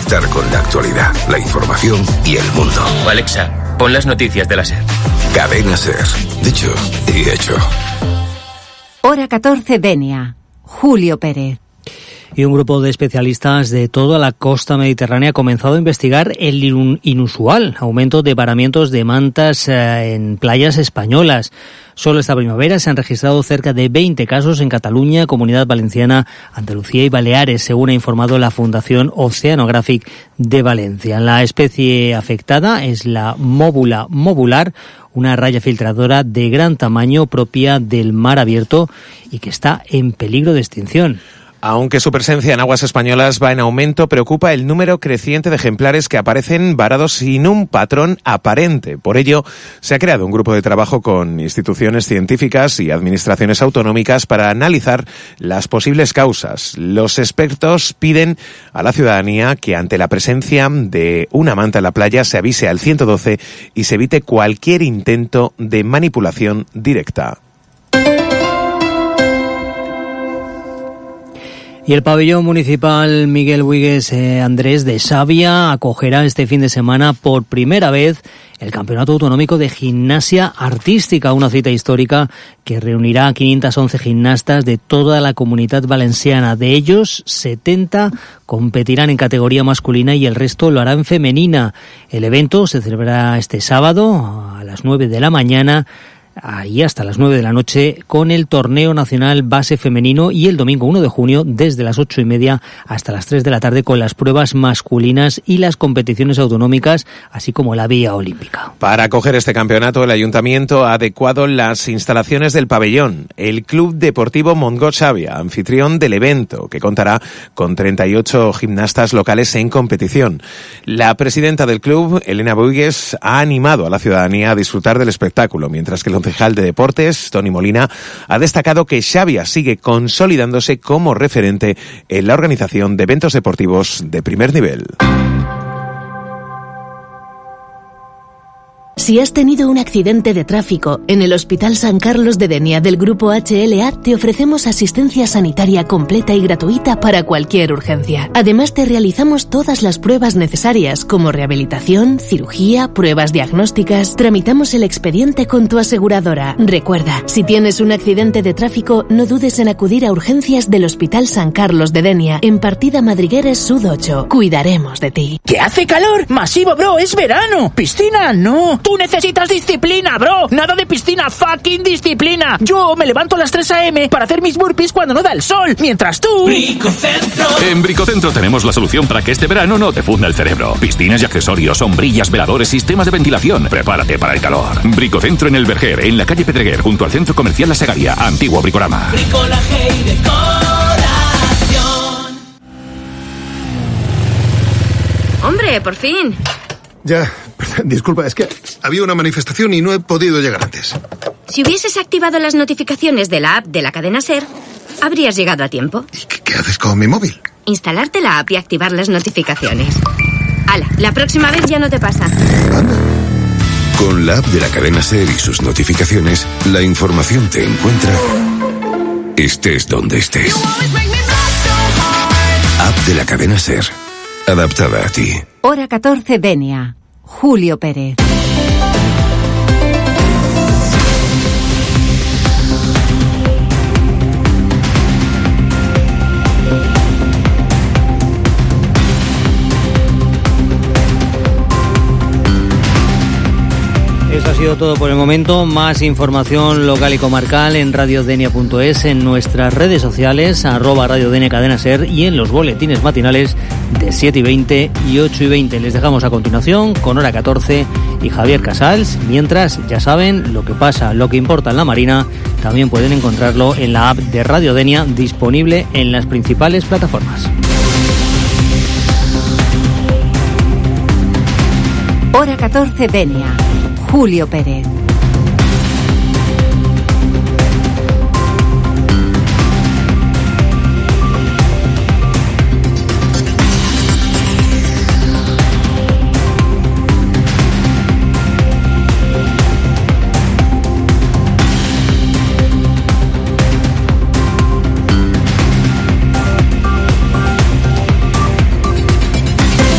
conectar con la actualidad, la información y el mundo. Alexa, pon las noticias de la SER. Cadena SER. Dicho y hecho. Hora 14, Denia. Julio Pérez. Y un grupo de especialistas de toda la costa mediterránea ha comenzado a investigar el inusual aumento de varamientos de mantas en playas españolas. Solo esta primavera se han registrado cerca de 20 casos en Cataluña, Comunidad Valenciana, Andalucía y Baleares, según ha informado la Fundación Oceanographic de Valencia. La especie afectada es la móbula mobular, una raya filtradora de gran tamaño propia del mar abierto y que está en peligro de extinción. Aunque su presencia en aguas españolas va en aumento, preocupa el número creciente de ejemplares que aparecen varados sin un patrón aparente. Por ello, se ha creado un grupo de trabajo con instituciones científicas y administraciones autonómicas para analizar las posibles causas. Los expertos piden a la ciudadanía que ante la presencia de una manta en la playa se avise al 112 y se evite cualquier intento de manipulación directa. Y el pabellón municipal Miguel Huigues Andrés de Xàbia acogerá este fin de semana por primera vez el Campeonato Autonómico de Gimnasia Artística, una cita histórica que reunirá a 511 gimnastas de toda la Comunitat Valenciana. De ellos, 70 competirán en categoría masculina y el resto lo harán femenina. El evento se celebrará este sábado a las 9 de la mañana ahí hasta las 9 de la noche con el Torneo Nacional Base Femenino y el domingo 1 de junio desde las 8:30 hasta las 3 de la tarde con las pruebas masculinas y las competiciones autonómicas, así como la vía olímpica. Para acoger este campeonato, el Ayuntamiento ha adecuado las instalaciones del pabellón. El Club Deportivo Montgot Xàbia, anfitrión del evento, que contará con 38 gimnastas locales en competición. La presidenta del club, Elena Buigues, ha animado a la ciudadanía a disfrutar del espectáculo, mientras que el concejal de Deportes, Toni Molina, ha destacado que Xàbia sigue consolidándose como referente en la organización de eventos deportivos de primer nivel. Si has tenido un accidente de tráfico en el Hospital San Carlos de Denia del Grupo HLA, te ofrecemos asistencia sanitaria completa y gratuita para cualquier urgencia. Además, te realizamos todas las pruebas necesarias como rehabilitación, cirugía, pruebas diagnósticas. Tramitamos el expediente con tu aseguradora. Recuerda, si tienes un accidente de tráfico, no dudes en acudir a urgencias del Hospital San Carlos de Denia, en Partida Madrigueres Sud 8. Cuidaremos de ti. ¿Que hace calor? ¡Masivo, bro! ¡Es verano! ¡Piscina, no! ¡Tú necesitas disciplina, bro! ¡Nada de piscina! ¡Fucking disciplina! Yo me levanto a las 3 a.m. para hacer mis burpees cuando no da el sol, mientras tú... Bricocentro. En Bricocentro tenemos la solución para que este verano no te funda el cerebro. Piscinas y accesorios, sombrillas, veladores, sistemas de ventilación. Prepárate para el calor. Bricocentro en el Verger, en la calle Pedreguer, junto al Centro Comercial La Segaria, antiguo Bricorama. Bricolaje y decoración. Hombre, por fin. Ya, disculpa, es que había una manifestación y no he podido llegar antes. Si hubieses activado las notificaciones de la app de la cadena SER, habrías llegado a tiempo. ¿Y qué haces con mi móvil? Instalarte la app y activar las notificaciones. ¡Hala! La próxima vez ya no te pasa. Anda. Con la app de la cadena SER y sus notificaciones, la información te encuentra estés donde estés. App de la cadena SER. Adaptada a ti. Hora 14, Denia. Julio Pérez. Eso ha sido todo por el momento. Más información local y comarcal en radiodenia.es, en nuestras redes sociales, @radiodenia cadena SER y en los boletines matinales de 7:20 y 8:20. Les dejamos a continuación con Hora 14 y Javier Casals. Mientras, ya saben, lo que pasa, lo que importa en la Marina, también pueden encontrarlo en la app de Radio Denia, disponible en las principales plataformas. Hora 14, Denia. Julio Pérez.